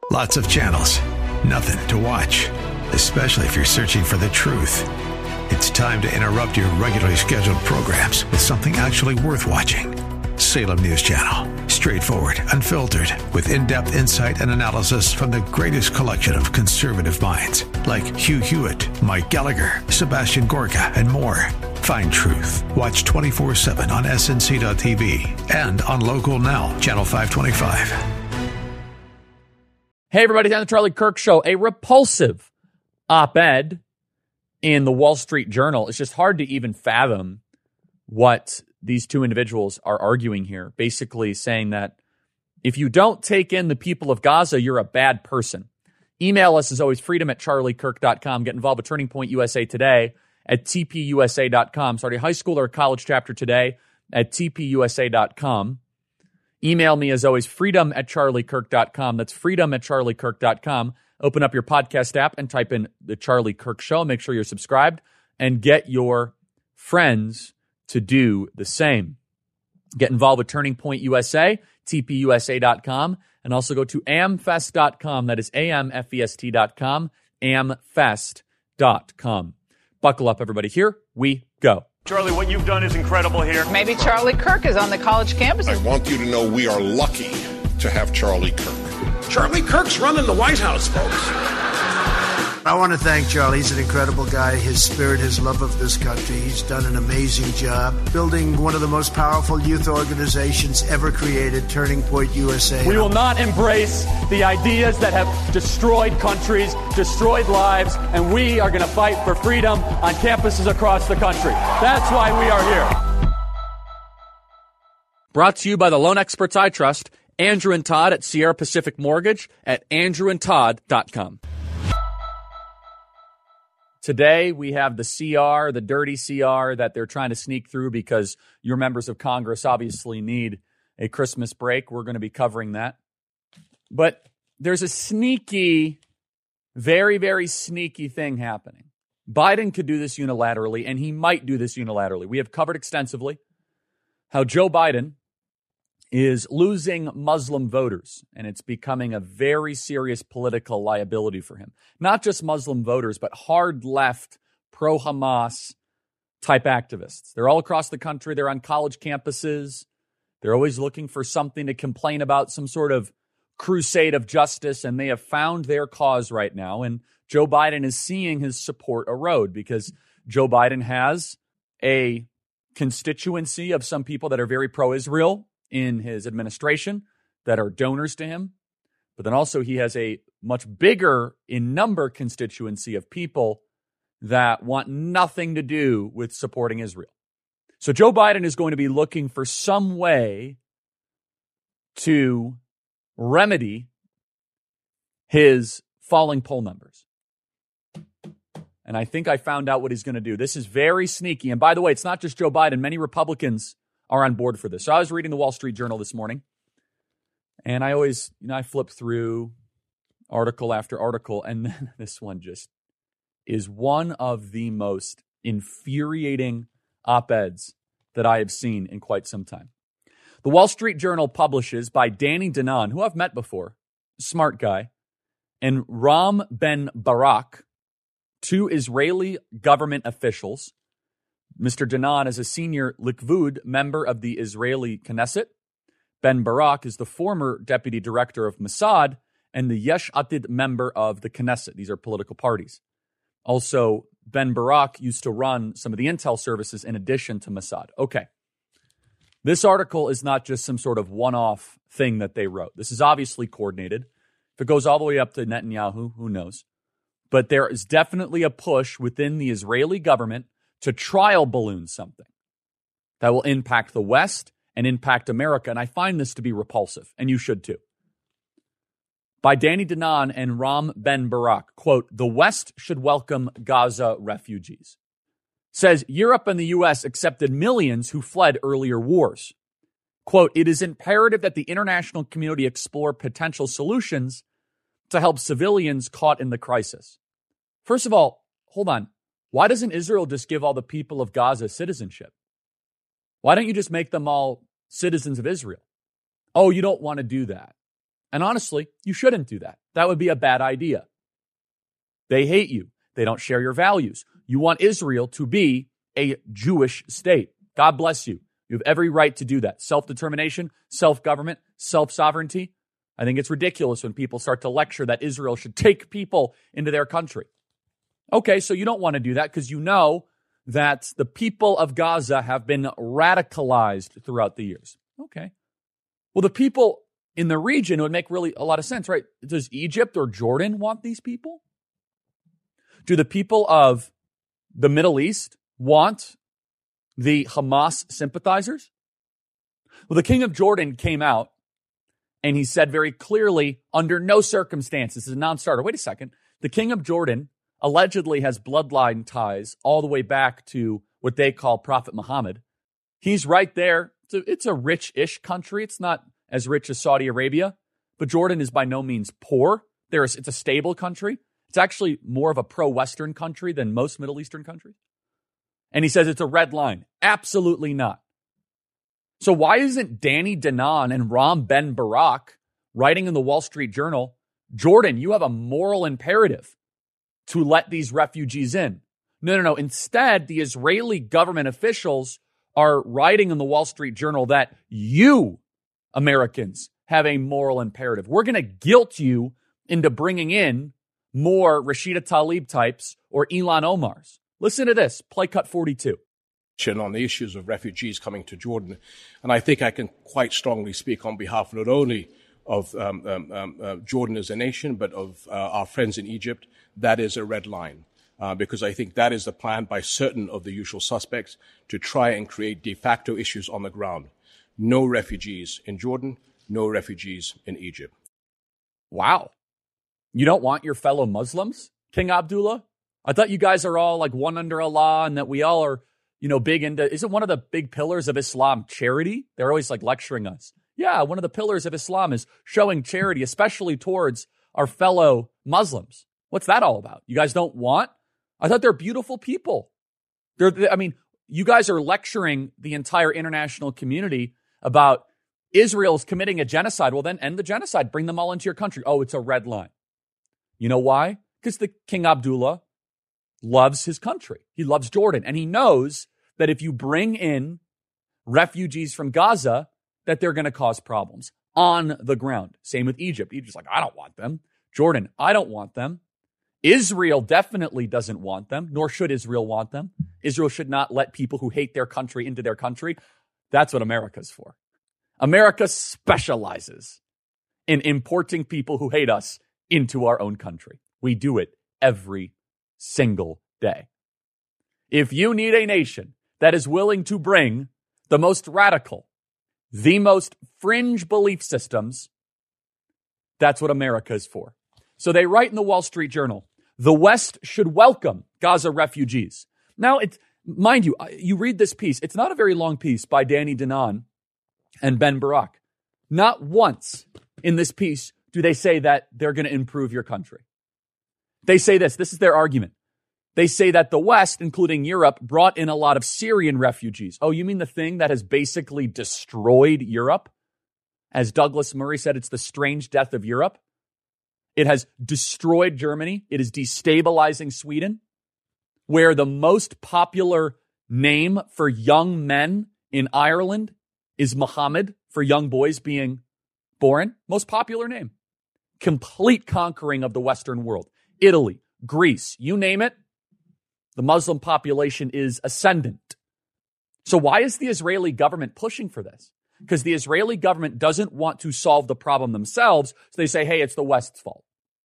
Lots of channels, nothing to watch, especially if you're searching for the truth. It's time to interrupt your regularly scheduled programs with something actually worth watching. Salem News Channel. Straightforward, unfiltered, with in-depth insight and analysis from the greatest collection of conservative minds like Hugh Hewitt, Mike Gallagher, Sebastian Gorka, and more. Find truth. Watch 24/7 on snc.tv and on Local Now, Channel 525. Hey, everybody, on the Charlie Kirk Show. A repulsive op-ed in the Wall Street Journal. It's just hard to even fathom what these two individuals are arguing here, basically saying that if you don't take in the people of Gaza, you're a bad person. Email us, as always, freedom@charliekirk.com. Get involved with Turning Point USA today at tpusa.com. Start a high school or a college chapter today at tpusa.com. Email me, as always, freedom@charliekirk.com. That's freedom@charliekirk.com. Open up your podcast app and type in The Charlie Kirk Show. Make sure you're subscribed and get your friends to do the same. Get involved with Turning Point USA, tpusa.com, and also go to amfest.com. That is amfest.com, amfest.com. Buckle up, everybody. Here we go. Charlie, what you've done is incredible here. Maybe Charlie Kirk is on the college campuses. I want you to know we are lucky to have Charlie Kirk. Charlie Kirk's running the White House, folks. I want to thank Charlie. He's an incredible guy. His spirit, his love of this country. He's done an amazing job building one of the most powerful youth organizations ever created, Turning Point USA. We will not embrace the ideas that have destroyed countries, destroyed lives, and we are going to fight for freedom on campuses across the country. That's why we are here. Brought to you by the loan experts I trust, Andrew and Todd at Sierra Pacific Mortgage at andrewandtodd.com. Today, we have the CR, the dirty CR that they're trying to sneak through because your members of Congress obviously need a Christmas break. We're going to be covering that. But there's a sneaky, very, very sneaky thing happening. Biden could do this unilaterally, and he might do this unilaterally. We have covered extensively how Joe Biden is losing Muslim voters, and it's becoming a very serious political liability for him. Not just Muslim voters, but hard left, pro-Hamas type activists. They're all across the country. They're on college campuses. They're always looking for something to complain about, some sort of crusade of justice, and they have found their cause right now. And Joe Biden is seeing his support erode because Joe Biden has a constituency of some people that are very pro-Israel in his administration that are donors to him. But then also he has a much bigger in number constituency of people that want nothing to do with supporting Israel. So Joe Biden is going to be looking for some way to remedy his falling poll numbers. And I think I found out what he's going to do. This is very sneaky. And by the way, it's not just Joe Biden. Many Republicans are on board for this. So I was reading the Wall Street Journal this morning, and I always, I flip through article after article, and then this one just is one of the most infuriating op-eds that I have seen in quite some time. The Wall Street Journal publishes by Danny Danon, who I've met before, smart guy, and Ram Ben Barak, two Israeli government officials. Mr. Danon is a senior Likud member of the Israeli Knesset. Ben Barak is the former deputy director of Mossad and the Yesh Atid member of the Knesset. These are political parties. Also, Ben Barak used to run some of the intel services in addition to Mossad. Okay. This article is not just some sort of one-off thing that they wrote. This is obviously coordinated. If it goes all the way up to Netanyahu, who knows? But there is definitely a push within the Israeli government to trial balloon something that will impact the West and impact America. And I find this to be repulsive, and you should too. By Danny Danon and Ram Ben Barak, quote, "The West should welcome Gaza refugees." Says Europe and the U.S. accepted millions who fled earlier wars. Quote, "It is imperative that the international community explore potential solutions to help civilians caught in the crisis." First of all, hold on. Why doesn't Israel just give all the people of Gaza citizenship? Why don't you just make them all citizens of Israel? Oh, you don't want to do that. And honestly, you shouldn't do that. That would be a bad idea. They hate you. They don't share your values. You want Israel to be a Jewish state. God bless you. You have every right to do that. Self-determination, self-government, self-sovereignty. I think it's ridiculous when people start to lecture that Israel should take people into their country. Okay, so you don't want to do that because you know that the people of Gaza have been radicalized throughout the years. Okay. Well, the people in the region would make really a lot of sense, right? Does Egypt or Jordan want these people? Do the people of the Middle East want the Hamas sympathizers? Well, the king of Jordan came out and he said very clearly, under no circumstances, this is a non-starter. Wait a second. The king of Jordan allegedly has bloodline ties all the way back to what they call Prophet Muhammad. He's right there. It's a rich-ish country. It's not as rich as Saudi Arabia, but Jordan is by no means poor. It's a stable country. It's actually more of a pro-Western country than most Middle Eastern countries. And he says it's a red line. Absolutely not. So why isn't Danny Danon and Ram Ben Barak writing in the Wall Street Journal, Jordan, you have a moral imperative to let these refugees in? No. Instead, the Israeli government officials are writing in the Wall Street Journal that you, Americans, have a moral imperative. We're going to guilt you into bringing in more Rashida Tlaib types or Ilhan Omars. Listen to this, play cut 42. On the issues of refugees coming to Jordan. And I think I can quite strongly speak on behalf not only of Jordan as a nation, but of our friends in Egypt. That is a red line, because I think that is the plan by certain of the usual suspects to try and create de facto issues on the ground. No refugees in Jordan, no refugees in Egypt. Wow. You don't want your fellow Muslims, King Abdullah? I thought you guys are all like one under Allah and that we all are, big into, isn't one of the big pillars of Islam charity? They're always like lecturing us. Yeah, one of the pillars of Islam is showing charity, especially towards our fellow Muslims. What's that all about? You guys don't want? I thought they're beautiful people. You guys are lecturing the entire international community about Israel's committing a genocide. Well, then end the genocide. Bring them all into your country. Oh, it's a red line. You know why? Because the King Abdullah loves his country. He loves Jordan. And he knows that if you bring in refugees from Gaza, that they're going to cause problems on the ground. Same with Egypt. Egypt's like, I don't want them. Jordan, I don't want them. Israel definitely doesn't want them, nor should Israel want them. Israel should not let people who hate their country into their country. That's what America's for. America specializes in importing people who hate us into our own country. We do it every single day. If you need a nation that is willing to bring the most radical, the most fringe belief systems, that's what America is for. So they write in the Wall Street Journal, the West should welcome Gaza refugees. Now, mind you, you read this piece. It's not a very long piece by Danny Danon and Ben Barak. Not once in this piece do they say that they're going to improve your country. They say this is their argument. They say that the West, including Europe, brought in a lot of Syrian refugees. Oh, you mean the thing that has basically destroyed Europe? As Douglas Murray said, it's the strange death of Europe. It has destroyed Germany. It is destabilizing Sweden, where the most popular name for young men in Ireland is Muhammad, for young boys being born. Most popular name. Complete conquering of the Western world. Italy, Greece, you name it. The Muslim population is ascendant. So why is the Israeli government pushing for this? Because the Israeli government doesn't want to solve the problem themselves. So they say, hey, it's the West's fault.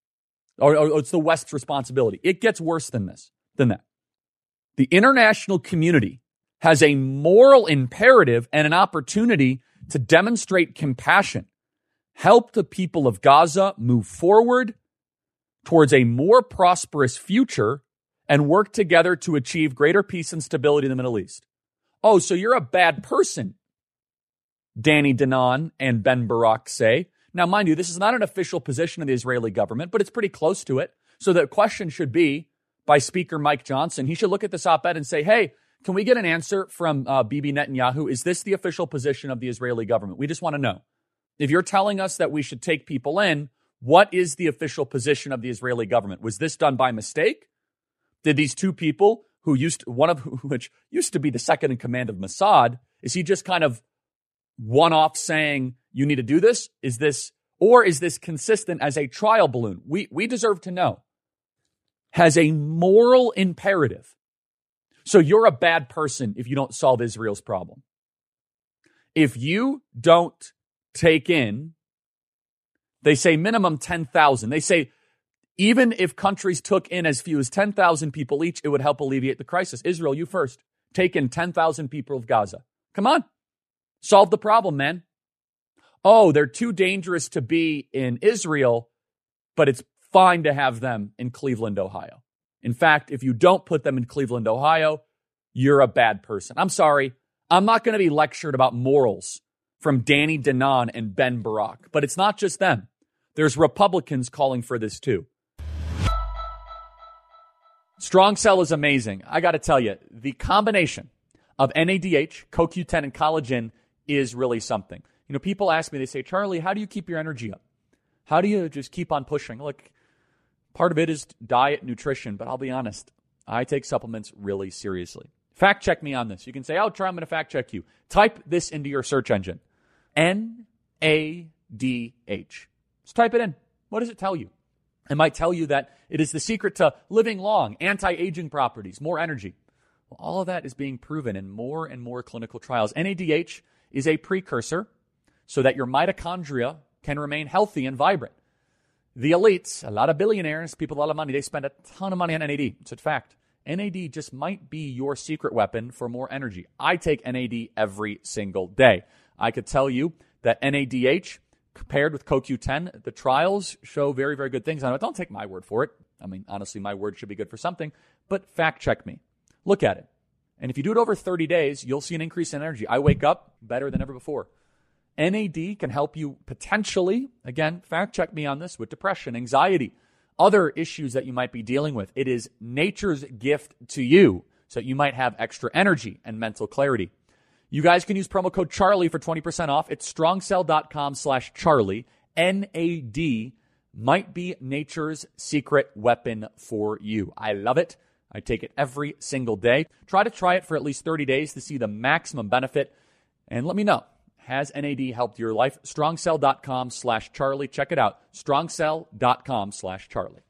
Or it's the West's responsibility. It gets worse than that. The international community has a moral imperative and an opportunity to demonstrate compassion, help the people of Gaza move forward towards a more prosperous future, and work together to achieve greater peace and stability in the Middle East. Oh, so you're a bad person, Danny Danon and Ben Barak say. Now, mind you, this is not an official position of the Israeli government, but it's pretty close to it. So the question should be by Speaker Mike Johnson. He should look at this op-ed and say, hey, can we get an answer from Bibi Netanyahu? Is this the official position of the Israeli government? We just want to know. If you're telling us that we should take people in, what is the official position of the Israeli government? Was this done by mistake? Did these two people one of which used to be the second in command of Mossad, is he just kind of one-off saying you need to do this? Is this consistent as a trial balloon? We deserve to know. Has a moral imperative. So you're a bad person if you don't solve Israel's problem. If you don't take in, they say minimum 10,000. They say even if countries took in as few as 10,000 people each, it would help alleviate the crisis. Israel, you first. Take in 10,000 people of Gaza. Come on. Solve the problem, man. Oh, they're too dangerous to be in Israel, but it's fine to have them in Cleveland, Ohio. In fact, if you don't put them in Cleveland, Ohio, you're a bad person. I'm sorry. I'm not going to be lectured about morals from Danny Danon and Ben Barak, but it's not just them. There's Republicans calling for this too. Strong Cell is amazing. I got to tell you, the combination of NADH, CoQ10, and collagen is really something. You know, people ask me, they say, Charlie, how do you keep your energy up? How do you just keep on pushing? Look, part of it is diet, nutrition, but I'll be honest, I take supplements really seriously. Fact check me on this. You can say, oh, Charlie, I'm going to fact check you. Type this into your search engine. NADH. Just type it in. What does it tell you? It might tell you that it is the secret to living long, anti-aging properties, more energy. Well, all of that is being proven in more and more clinical trials. NADH is a precursor so that your mitochondria can remain healthy and vibrant. The elites, a lot of billionaires, people with a lot of money, they spend a ton of money on NAD. It's a fact. NAD just might be your secret weapon for more energy. I take NAD every single day. I could tell you that NADH compared with CoQ10, the trials show very, very good things on it. Don't take my word for it. I mean, honestly, my word should be good for something, but fact check me. Look at it. And if you do it over 30 days, you'll see an increase in energy. I wake up better than ever before. NAD can help you potentially, again, fact check me on this, with depression, anxiety, other issues that you might be dealing with. It is nature's gift to you so that you might have extra energy and mental clarity. You guys can use promo code Charlie for 20% off. It's strongcell.com/Charlie. NAD might be nature's secret weapon for you. I love it. I take it every single day. Try it for at least 30 days to see the maximum benefit. And let me know. Has NAD helped your life? strongcell.com/Charlie. Check it out. strongcell.com/Charlie.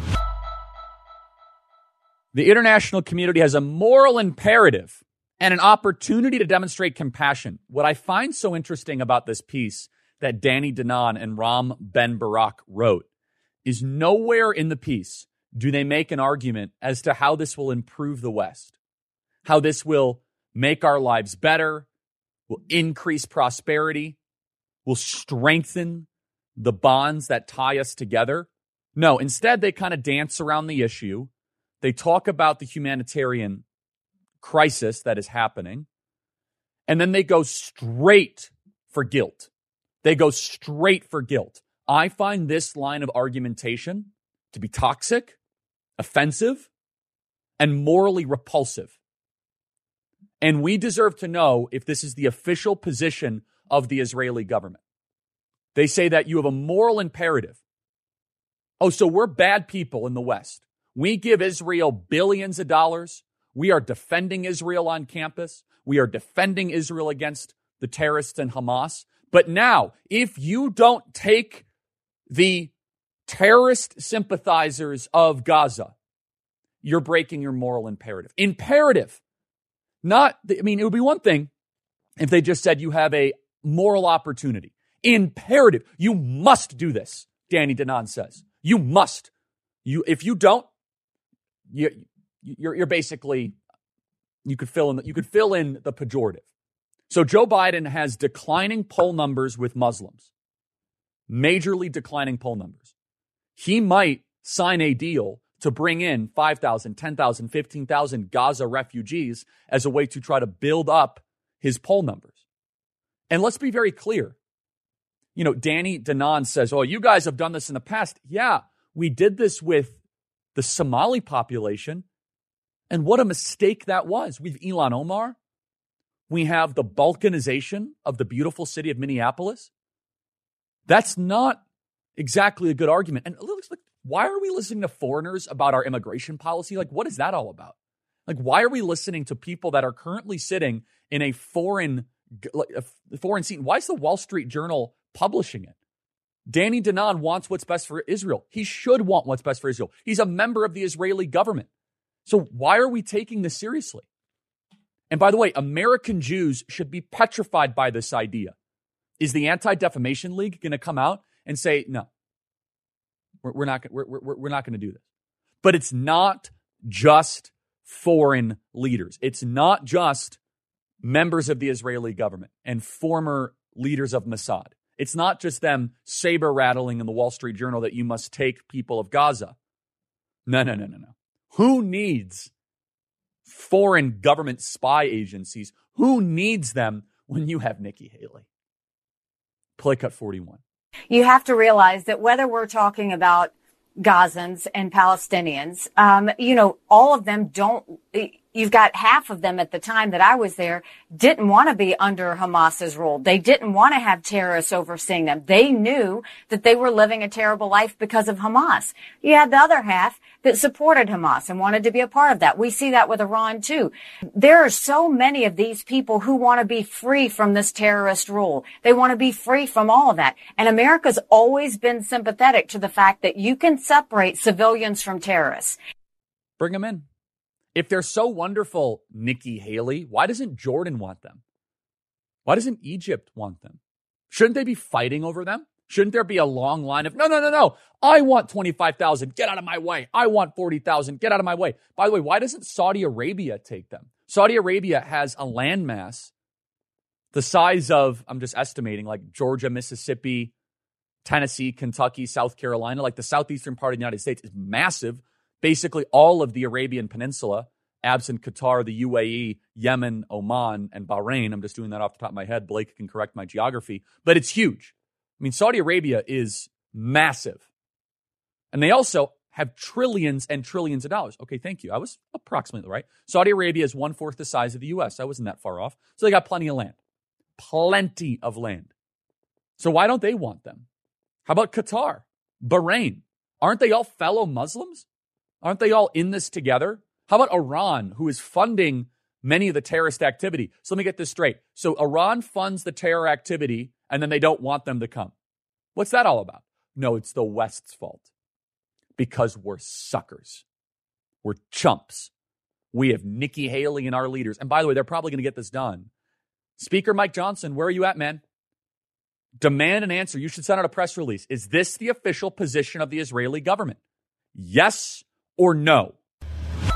The international community has a moral imperative and an opportunity to demonstrate compassion. What I find so interesting about this piece that Danny Danon and Ram Ben Barak wrote is nowhere in the piece do they make an argument as to how this will improve the West, how this will make our lives better, will increase prosperity, will strengthen the bonds that tie us together. No, instead they kind of dance around the issue. They talk about the humanitarian crisis that is happening, and then they go straight for guilt. They go straight for guilt. I find this line of argumentation to be toxic, offensive, and morally repulsive. And we deserve to know if this is the official position of the Israeli government. They say that you have a moral imperative. Oh, so we're bad people in the West. We give Israel billions of dollars. We are defending Israel on campus. We are defending Israel against the terrorists and Hamas. But now, if you don't take the terrorist sympathizers of Gaza, you're breaking your moral imperative. Imperative. It would be one thing if they just said you have a moral opportunity. Imperative. You must do this, Danny Danon says. You must. If you don't, you're basically, you could fill in the pejorative. So Joe Biden has declining poll numbers with Muslims, majorly declining poll numbers. He might sign a deal to bring in 5,000, 10,000, 15,000 Gaza refugees as a way to try to build up his poll numbers. And let's be very clear. You know, Danny Danon says, oh, you guys have done this in the past. Yeah, we did this with the Somali population. And what a mistake that was. We have Ilhan Omar. We have the balkanization of the beautiful city of Minneapolis. That's not exactly a good argument. And it looks like, why are we listening to foreigners about our immigration policy? Like, what is that all about? Like, why are we listening to people that are currently sitting in a foreign seat? Why is the Wall Street Journal publishing it? Danny Danon wants what's best for Israel. He should want what's best for Israel. He's a member of the Israeli government. So why are we taking this seriously? And by the way, American Jews should be petrified by this idea. Is the Anti-Defamation League going to come out and say, no, we're not going to do this? But it's not just foreign leaders. It's not just members of the Israeli government and former leaders of Mossad. It's not just them saber rattling in the Wall Street Journal that you must take people of Gaza. No. Who needs foreign government spy agencies? Who needs them when you have Nikki Haley? Play cut 41. You have to realize that whether we're talking about Gazans and Palestinians, all of them don't. You've got half of them at the time that I was there didn't want to be under Hamas's rule. They didn't want to have terrorists overseeing them. They knew that they were living a terrible life because of Hamas. You had the other half that supported Hamas and wanted to be a part of that. We see that with Iran too. There are so many of these people who want to be free from this terrorist rule. They want to be free from all of that. And America's always been sympathetic to the fact that you can separate civilians from terrorists. Bring them in. If they're so wonderful, Nikki Haley, why doesn't Jordan want them? Why doesn't Egypt want them? Shouldn't they be fighting over them? Shouldn't there be a long line of, no, I want 25,000, get out of my way. I want 40,000, get out of my way. By the way, why doesn't Saudi Arabia take them? Saudi Arabia has a landmass the size of, I'm just estimating, like Georgia, Mississippi, Tennessee, Kentucky, South Carolina, like the southeastern part of the United States is massive. Basically all of the Arabian Peninsula, absent Qatar, the UAE, Yemen, Oman, and Bahrain. I'm just doing that off the top of my head. Blake can correct my geography, but it's huge. I mean, Saudi Arabia is massive. And they also have trillions and trillions of dollars. Okay, thank you. I was approximately right. Saudi Arabia is 1/4 the size of the U.S. I wasn't that far off. So they got plenty of land. Plenty of land. So why don't they want them? How about Qatar? Bahrain? Aren't they all fellow Muslims? Aren't they all in this together? How about Iran, who is funding many of the terrorist activity? So let me get this straight. So Iran funds the terror activity, and then they don't want them to come. What's that all about? No, it's the West's fault. Because we're suckers. We're chumps. We have Nikki Haley and our leaders. And by the way, they're probably going to get this done. Speaker Mike Johnson, where are you at, man? Demand an answer. You should send out a press release. Is this the official position of the Israeli government? Yes or no? I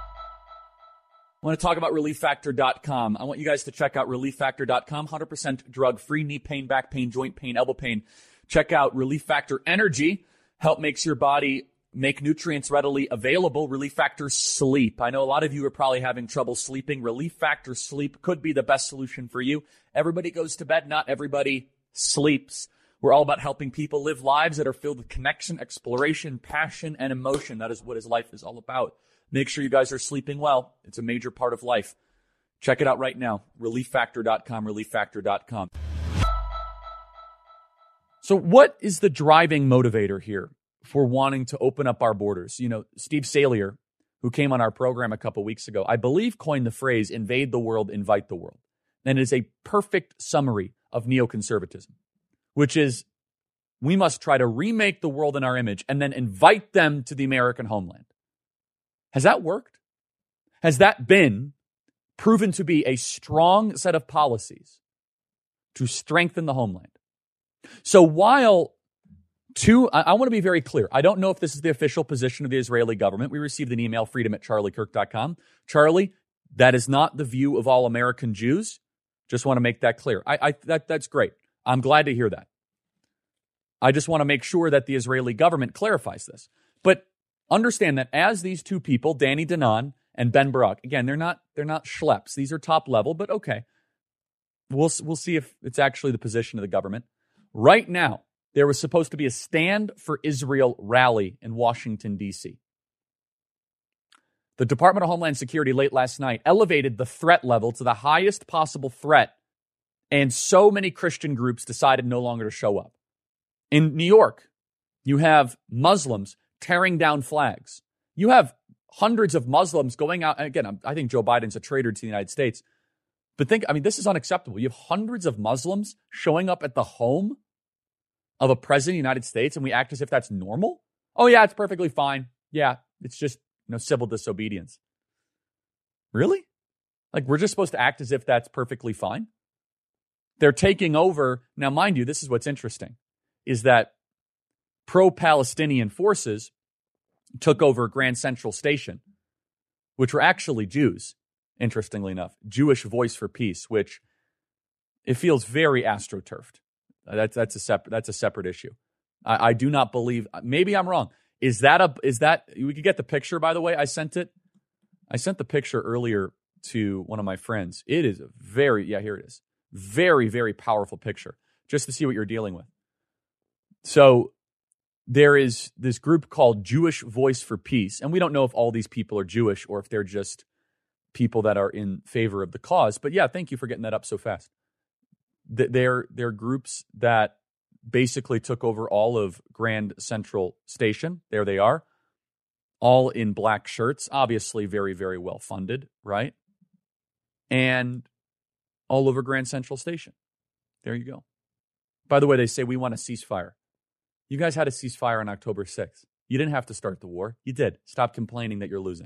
want to talk about ReliefFactor.com. I want you guys to check out ReliefFactor.com. 100% drug-free, knee pain, back pain, joint pain, elbow pain. Check out Relief Factor Energy. Help makes your body make nutrients readily available. Relief Factor Sleep. I know a lot of you are probably having trouble sleeping. Relief Factor Sleep could be the best solution for you. Everybody goes to bed. Not everybody sleeps. We're all about helping people live lives that are filled with connection, exploration, passion, and emotion. That is what his life is all about. Make sure you guys are sleeping well. It's a major part of life. Check it out right now. ReliefFactor.com, ReliefFactor.com. So what is the driving motivator here for wanting to open up our borders? You know, Steve Salier, who came on our program a couple weeks ago, I believe coined the phrase, invade the world, invite the world. And it is a perfect summary of neoconservatism, which is we must try to remake the world in our image and then invite them to the American homeland. Has that worked? Has that been proven to be a strong set of policies to strengthen the homeland? So while I want to be very clear. I don't know if this is the official position of the Israeli government. We received an email, freedom@charliekirk.com. Charlie, that is not the view of all American Jews. Just want to make that clear. That's great. I'm glad to hear that. I just want to make sure that the Israeli government clarifies this. But understand that as these two people, Danny Danon and Ben Barak, again, they're not schleps. These are top level, but okay. We'll see if it's actually the position of the government. Right now, there was supposed to be a Stand for Israel rally in Washington, D.C. The Department of Homeland Security late last night elevated the threat level to the highest possible threat, and so many Christian groups decided no longer to show up. In New York, you have Muslims tearing down flags. You have hundreds of Muslims going out. And again, I think Joe Biden's a traitor to the United States. But this is unacceptable. You have hundreds of Muslims showing up at the home of a president of the United States, and we act as if that's normal? Oh, yeah, it's perfectly fine. Yeah, it's just, civil disobedience. Really? Like, we're just supposed to act as if that's perfectly fine? They're taking over. Now, mind you, this is what's interesting, is that pro-Palestinian forces took over Grand Central Station, which were actually Jews, interestingly enough. Jewish Voice for Peace, which it feels very astroturfed. That's a separate issue. I do not believe, maybe I'm wrong. Is that we could get the picture, by the way. I sent the picture earlier to one of my friends. It is here it is. Very, very powerful picture, just to see what you're dealing with. So there is this group called Jewish Voice for Peace, and we don't know if all these people are Jewish or if they're just people that are in favor of the cause. But yeah, thank you for getting that up so fast. They're groups that basically took over all of Grand Central Station. There they are, all in black shirts, obviously very, very well funded, right? And all over Grand Central Station. There you go. By the way, they say we want a ceasefire. You guys had a ceasefire on October 6th. You didn't have to start the war. You did. Stop complaining that you're losing.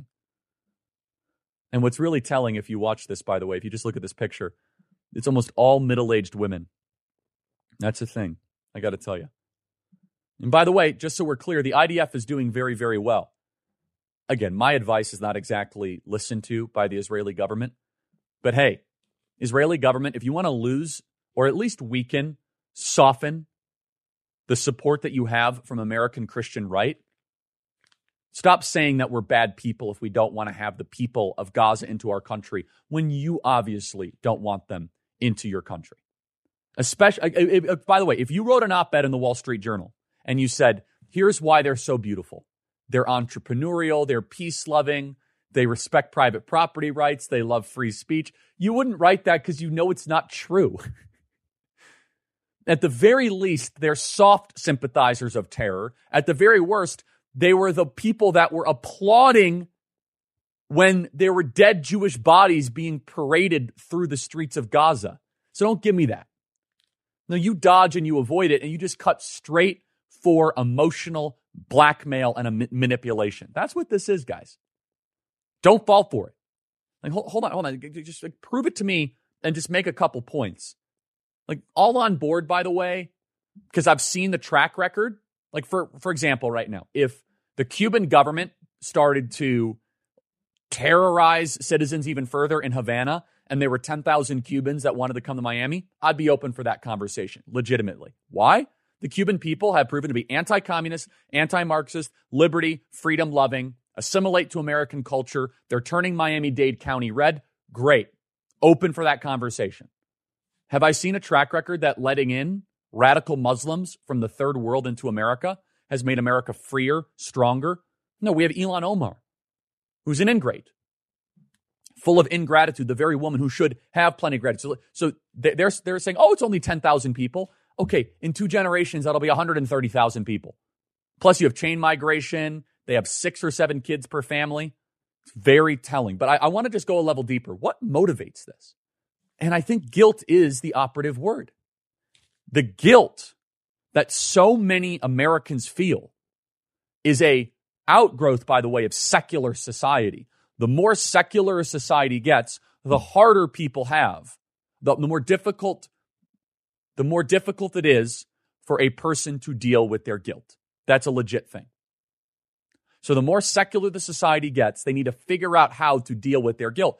And what's really telling, if you watch this, by the way, if you just look at this picture, it's almost all middle-aged women. That's a thing, I got to tell you. And by the way, just so we're clear, the IDF is doing very, very well. Again, my advice is not exactly listened to by the Israeli government. But hey, Israeli government, if you want to lose or at least weaken, soften the support that you have from American Christian right, stop saying that we're bad people if we don't want to have the people of Gaza into our country when you obviously don't want them into your country. Especially, by the way, if you wrote an op-ed in the Wall Street Journal and you said, here's why they're so beautiful. They're entrepreneurial, they're peace-loving, they respect private property rights, they love free speech. You wouldn't write that because you know it's not true. At the very least, they're soft sympathizers of terror. At the very worst, they were the people that were applauding when there were dead Jewish bodies being paraded through the streets of Gaza. So don't give me that. No, you dodge and you avoid it, and you just cut straight for emotional blackmail and manipulation. That's what this is, guys. Don't fall for it. Like, hold on. Just prove it to me and just make a couple points. Like, all on board, by the way, because I've seen the track record. Like, for example, right now, if the Cuban government started to terrorize citizens even further in Havana, and there were 10,000 Cubans that wanted to come to Miami, I'd be open for that conversation, legitimately. Why? The Cuban people have proven to be anti-communist, anti-Marxist, liberty, freedom-loving, assimilate to American culture. They're turning Miami-Dade County red. Great. Open for that conversation. Have I seen a track record that letting in radical Muslims from the third world into America has made America freer, stronger? No, we have Ilhan Omar, who's an ingrate, full of ingratitude, the very woman who should have plenty of gratitude. So they're saying, oh, it's only 10,000 people. Okay, in 2 generations, that'll be 130,000 people. Plus, you have chain migration. They have 6 or 7 kids per family. It's very telling. But I want to just go a level deeper. What motivates this? And I think guilt is the operative word. The guilt that so many Americans feel is a outgrowth, by the way, of secular society. The more secular a society gets, the harder people have. The more difficult it is for a person to deal with their guilt. That's a legit thing. So the more secular the society gets, they need to figure out how to deal with their guilt.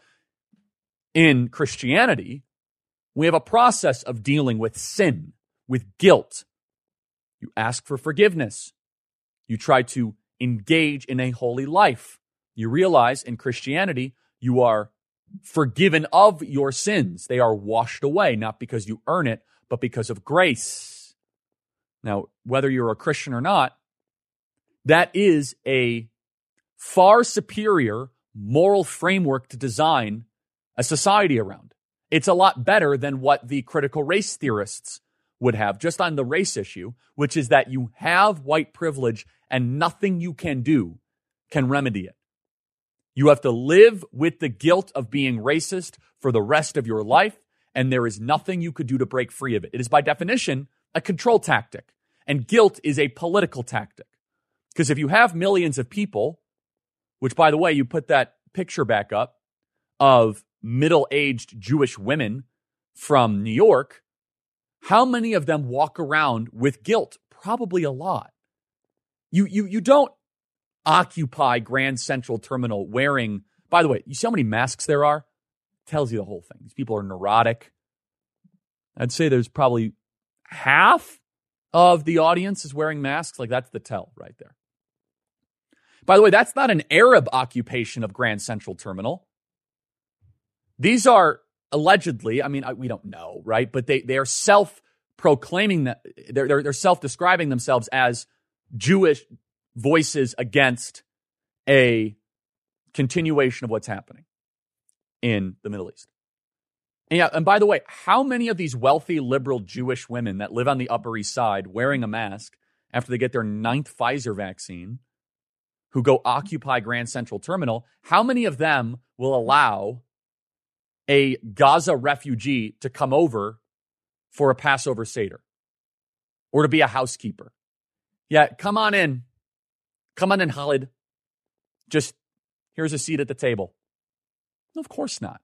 In Christianity, we have a process of dealing with sin, with guilt. You ask for forgiveness. You try to engage in a holy life. You realize in Christianity, you are forgiven of your sins. They are washed away, not because you earn it, but because of grace. Now, whether you're a Christian or not, that is a far superior moral framework to design a society around. It's a lot better than what the critical race theorists would have just on the race issue, which is that you have white privilege and nothing you can do can remedy it. You have to live with the guilt of being racist for the rest of your life, and there is nothing you could do to break free of it. It is by definition a control tactic, and guilt is a political tactic. Because if you have millions of people, which, by the way, you put that picture back up of middle-aged Jewish women from New York, how many of them walk around with guilt? Probably a lot. You don't occupy Grand Central Terminal wearing, by the way, you see how many masks there are? Tells you the whole thing. These people are neurotic. I'd say there's probably half of the audience is wearing masks. Like, that's the tell right there. By the way, that's not an Arab occupation of Grand Central Terminal. These are allegedly, I mean, we don't know, right? But they are self-proclaiming that they're self-describing themselves as Jewish voices against a continuation of what's happening in the Middle East. And by the way, how many of these wealthy liberal Jewish women that live on the Upper East Side wearing a mask after they get their 9th Pfizer vaccine, who go occupy Grand Central Terminal, how many of them will allow a Gaza refugee to come over for a Passover Seder or to be a housekeeper? Yeah, come on in. Come on in, Khalid. Just here's a seat at the table. No, of course not.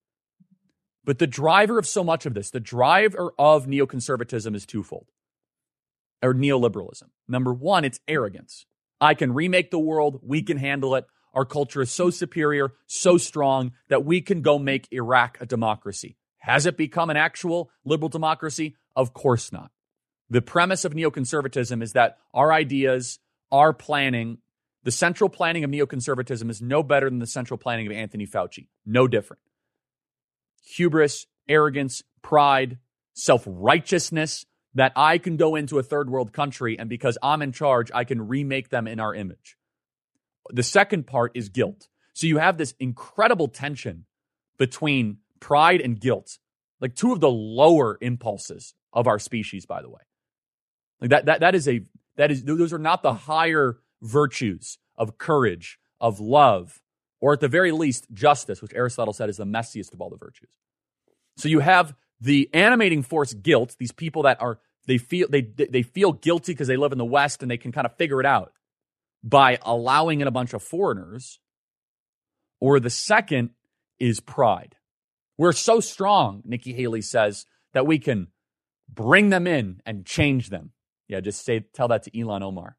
But the driver of so much of this, the driver of neoconservatism is twofold, or neoliberalism. Number one, it's arrogance. I can remake the world. We can handle it. Our culture is so superior, so strong that we can go make Iraq a democracy. Has it become an actual liberal democracy? Of course not. The premise of neoconservatism is that our ideas, our planning, the central planning of neoconservatism is no better than the central planning of Anthony Fauci. No different. Hubris, arrogance, pride, self-righteousness, that I can go into a third world country and because I'm in charge, I can remake them in our image. The second part is guilt. So you have this incredible tension between pride and guilt, like two of the lower impulses of our species, by the way. Like those are not the higher virtues of courage, of love, or at the very least, justice, which Aristotle said is the messiest of all the virtues. So you have the animating force guilt, these people that are, they feel guilty because they live in the West and they can kind of figure it out by allowing in a bunch of foreigners. Or the second is pride. We're so strong, Nikki Haley says, that we can bring them in and change them. Yeah, just tell that to Ilhan Omar.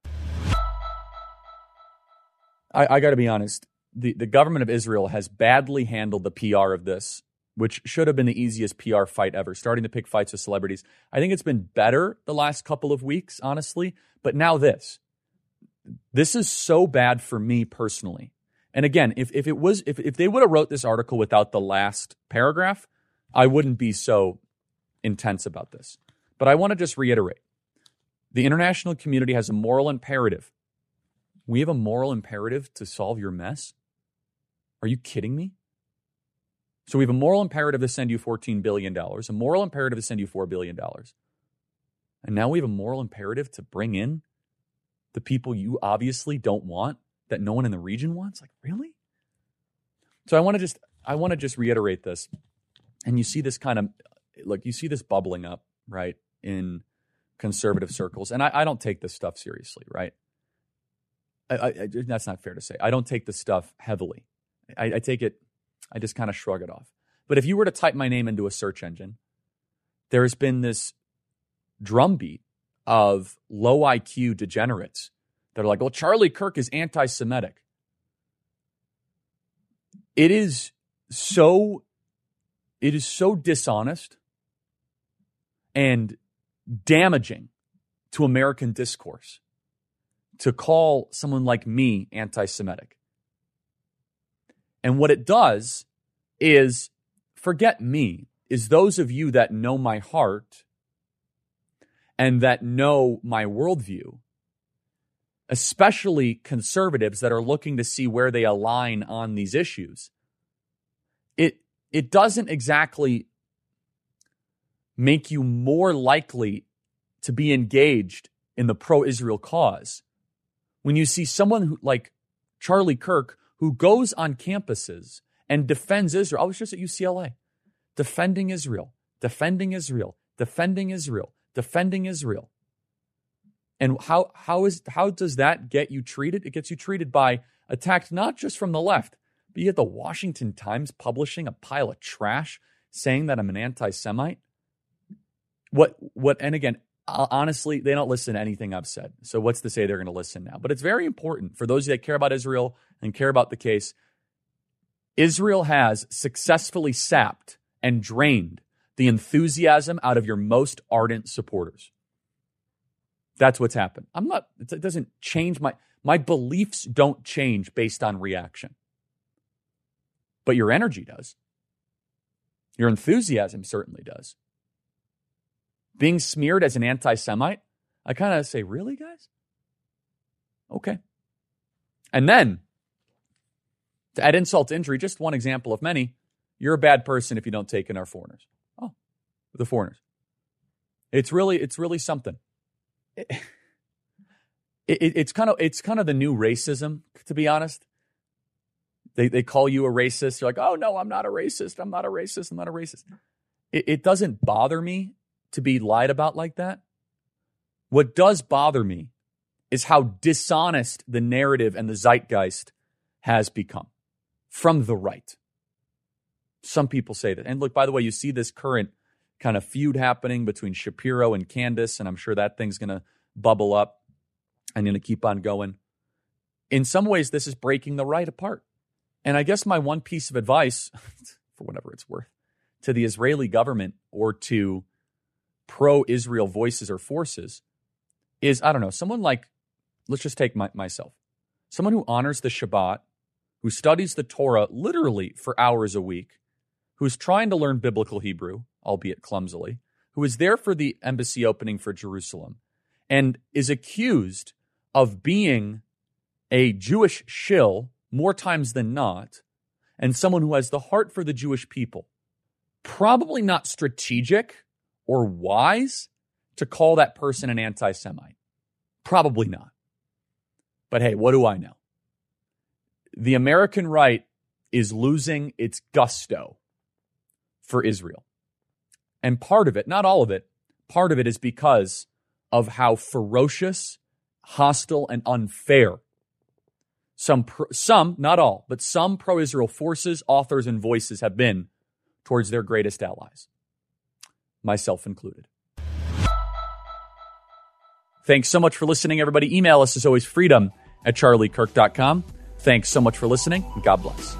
I got to be honest. The government of Israel has badly handled the PR of this, which should have been the easiest PR fight ever, starting to pick fights with celebrities. I think it's been better the last couple of weeks, honestly. But now this is so bad for me personally. And again, if they would have wrote this article without the last paragraph, I wouldn't be so intense about this. But I want to just reiterate. The international community has a moral imperative. We have a moral imperative to solve your mess? Are you kidding me? So we have a moral imperative to send you $14 billion, a moral imperative to send you $4 billion. And now we have a moral imperative to bring in the people you obviously don't want, that no one in the region wants? Like, really? So I want to just reiterate this. And you see this kind of, like, you see this bubbling up, right, in conservative circles. And I don't take this stuff seriously, right? That's not fair to say. I don't take this stuff heavily. I take it, I just kind of shrug it off. But if you were to type my name into a search engine, there's been this drumbeat of low IQ degenerates that are like, well, Charlie Kirk is anti-Semitic. It is so dishonest and damaging to American discourse to call someone like me anti-Semitic. And what it does is, forget me, is those of you that know my heart and that know my worldview, especially conservatives that are looking to see where they align on these issues. It doesn't exactly make you more likely to be engaged in the pro-Israel cause when you see someone who, like Charlie Kirk, who goes on campuses and defends Israel? I was just at UCLA, defending Israel, defending Israel, defending Israel, defending Israel. And how does that get you treated? It gets you treated by attacked not just from the left, but you get the Washington Times publishing a pile of trash saying that I'm an anti-Semite. What? And again, honestly, they don't listen to anything I've said. So what's to say they're going to listen now? But it's very important for those that care about Israel and care about the case. Israel has successfully sapped and drained the enthusiasm out of your most ardent supporters. That's what's happened. It doesn't change my beliefs don't change based on reaction. But your energy does. Your enthusiasm certainly does. Being smeared as an anti-Semite, I kind of say, really, guys? Okay. And then, to add insult to injury, just one example of many, you're a bad person if you don't take in our foreigners. Oh, the foreigners. It's really something. It's kind of the new racism, to be honest. They call you a racist. You're like, oh, no, I'm not a racist. I'm not a racist. I'm not a racist. It doesn't bother me to be lied about like that. What does bother me is how dishonest the narrative and the zeitgeist has become from the right. Some people say that. And look, by the way, you see this current kind of feud happening between Shapiro and Candace, and I'm sure that thing's going to bubble up and going to keep on going. In some ways, this is breaking the right apart. And I guess my one piece of advice, for whatever it's worth, to the Israeli government or to pro-Israel voices or forces is, I don't know, someone like, let's just take myself, someone who honors the Shabbat, who studies the Torah literally for hours a week, who's trying to learn biblical Hebrew, albeit clumsily, who is there for the embassy opening for Jerusalem, and is accused of being a Jewish shill more times than not, and someone who has the heart for the Jewish people. Probably not strategic or wise to call that person an anti-Semite. Probably not. But hey, what do I know? The American right is losing its gusto for Israel. And part of it, not all of it, part of it is because of how ferocious, hostile, and unfair some, not all, but some pro-Israel forces, authors, and voices have been towards their greatest allies, myself included. Thanks so much for listening, everybody. Email us, as always, freedom@charliekirk.com. Thanks so much for listening, and God bless.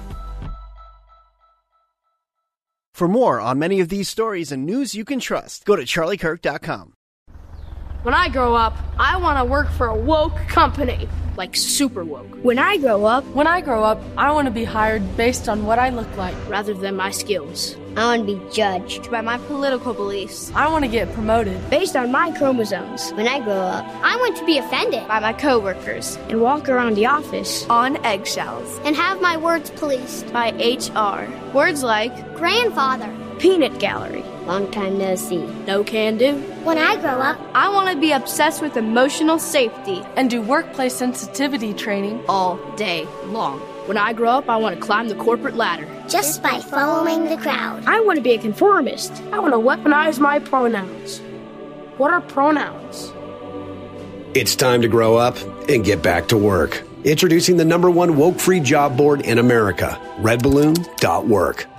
For more on many of these stories and news you can trust, go to charliekirk.com. When I grow up, I want to work for a woke company, like super woke. When I grow up, I want to be hired based on what I look like, rather than my skills. I want to be judged by my political beliefs. I want to get promoted based on my chromosomes. When I grow up, I want to be offended by my coworkers and walk around the office on eggshells and have my words policed by HR. Words like grandfather, peanut gallery, long time no see, no can do. When I grow up, I want to be obsessed with emotional safety and do workplace sensitivity training all day long. When I grow up, I want to climb the corporate ladder just by following the crowd. I want to be a conformist. I want to weaponize my pronouns. What are pronouns? It's time to grow up and get back to work. Introducing the #1 woke-free job board in America, redballoon.work.